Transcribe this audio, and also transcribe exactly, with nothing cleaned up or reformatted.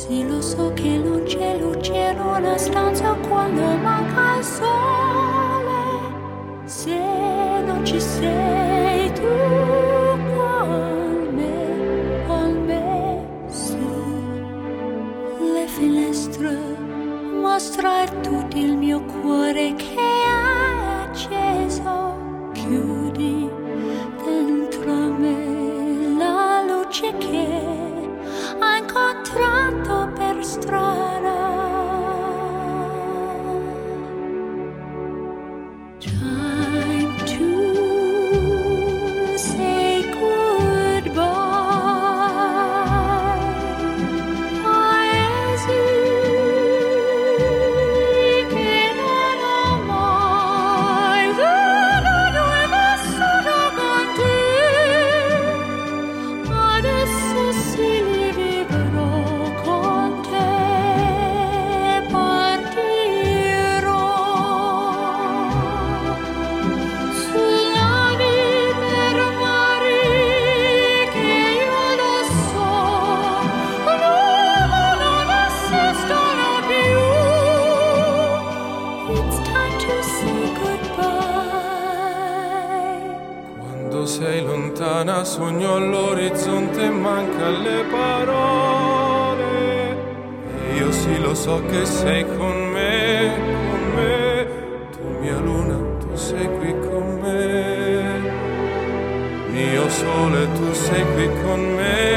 Sì, lo so che non c'è luce in una stanza quando manca il sole. Se non ci sei tu con me, con me, su le finestre mostra tutto il mio cuore che è acceso. Chiudi dentro me la luce che ho incontrato per strada. Time to say goodbye. Paesi che non ho mai veduto e vissuto con te. Adesso sì li vivrò con te, partirò sulla vita per mari che io lo so, non esistono più. It's time to say goodbye. Quando sei lontana sogno all'orizzonte e manca le parole. E io sì lo so che sei con me, con me. Tu mia luna, tu sei qui con me. Mio sole, tu sei qui con me.